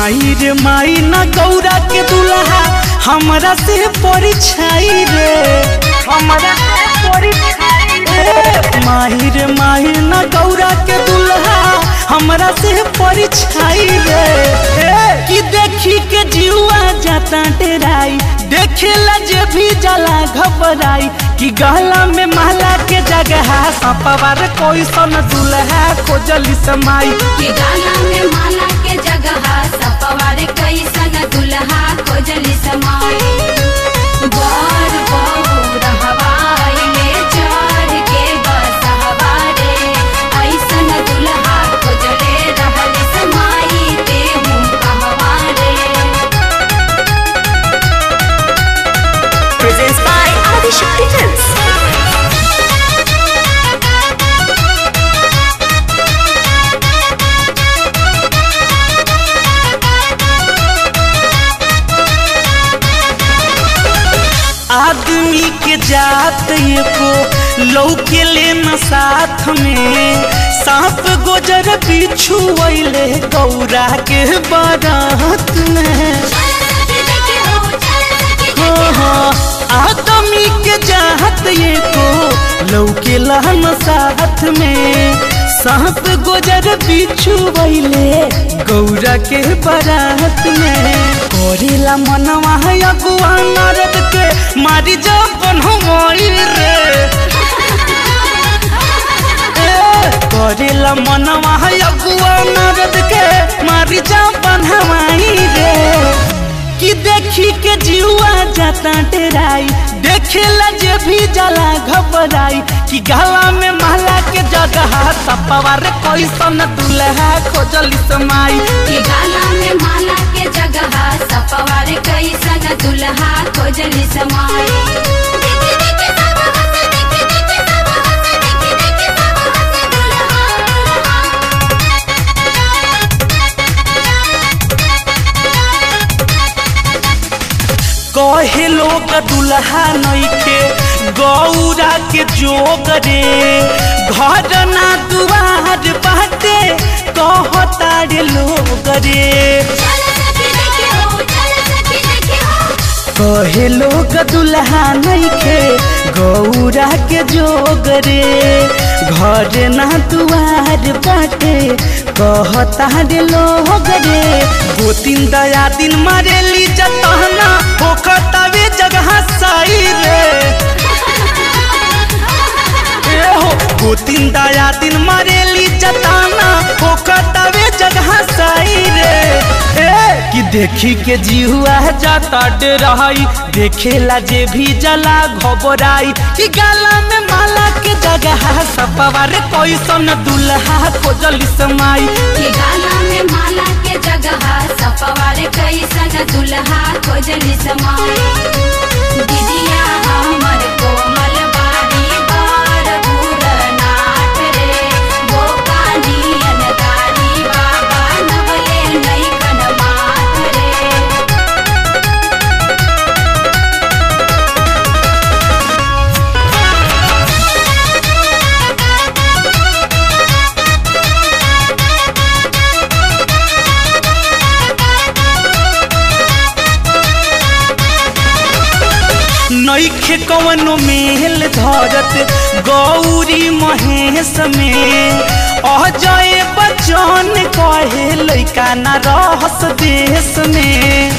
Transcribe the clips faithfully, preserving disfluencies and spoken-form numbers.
माई रे माई ना गौरा के दुल्हा हमरा से परिछाई रे हमरा से परिछाई रे माई रे माई ना गौरा के दुल्हा हमरा से परिछाई रे कि देखी के जीवा जाता डेराई देखेला जे भी जला घबराई कि गला में माला के जगह सपवार कोई सन दुल्हा खोजली समाई कि गला में माला के जगह सपवार कोई सन दुल्हा खोजली समाई बर बहु रहवाई ले चढ़ के बसहवा रे ऐसन दुल्हा खोजले रहली समाई ते हूँ कहवा रे। Presents by Adishakti Films. आदमी के जात एको लौके लेना साथ में सांप गोजर बिच्छू वैले गौरा के बारात में हाँ हाँ आदमी के जात एको लौके लेना साथ में सांप गोजर बिच्छू वैले गौरा के बारात में करेला मनवा अगुआ नारद के मारी जा बनवाई रे करेला मनवा अगुआ नारद के मारी जा बनवाई रे कि देखी के जीवा जाता डेराई देखेला जे भी जला घबराई कि गला में माला के जगह सपवार कोई सन दुल्हा खोजली समाई कि गला में माला के जगह सपवार कोई सन दुल्हा खोजली समाई। कहे लोग दुल्हा नइखे गौरा के जोग रे घर ना दुआर बाटे कहता रे लोग रे कहे लोग दुल्हा नइखे गौरा के जोग रे घर ना दुआर बाटे कहता रे लोग रे दो तीन दया दिन मारेली जतहना होखतावे जगह सही रे ए हो दो तीन दया दिन मारेली जताना होखतावे जगह सही रे ए कि देखी के जीवा जाता डराई देखेला जे भी जला घबराई कि गला में माला के जगह सपवार कोई सन दुल्हा खोजली समाई कि गला में माला के जगह सपवार कोई सन दुल्हा खोजली समाई। दीदिया हमर कोमल बाड़ी बार भूर नाट रे गोपानी अनकारी बाबा नवले नई कन मात रे। नइखे कवनो मेल धरत गौरी महेश में अजय बच्चन कहे लइका ना रहस देश में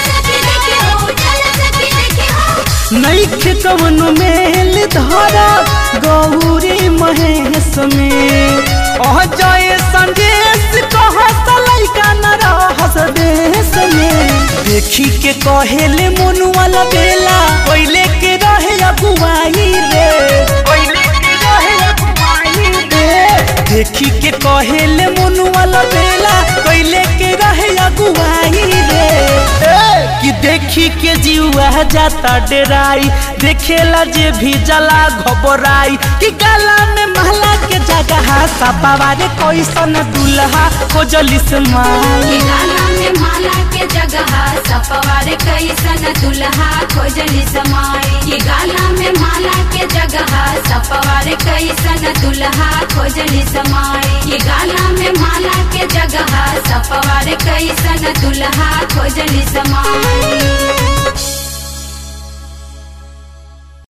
नइखे कवनो मेल धरत गौरी महेश में अजय संदेश कहत लइका ना रहस देश में देखी के कहेले मोनू वाला बेला पहले के रहे अगुवाई रे पहले के रहे अगुवाई रे देखी के कहेले मोनू वाला बेला पहले के रहे अगुवाई रे कि देखी के जीवा जाता डेराई देखेला जे भी जला घबराई कि गला में महला के जगह सपवार कोई सन दुल्हा खोजली समाई गला में माला के जगह सपवार कोई सन दुल्हा खोजली समाई। गला में माला के जगह सपवार कोई सन दुल्हा खोजली समाई। गला में माला के जगह सपवार कोई सन दुल्हा खोजली समाई।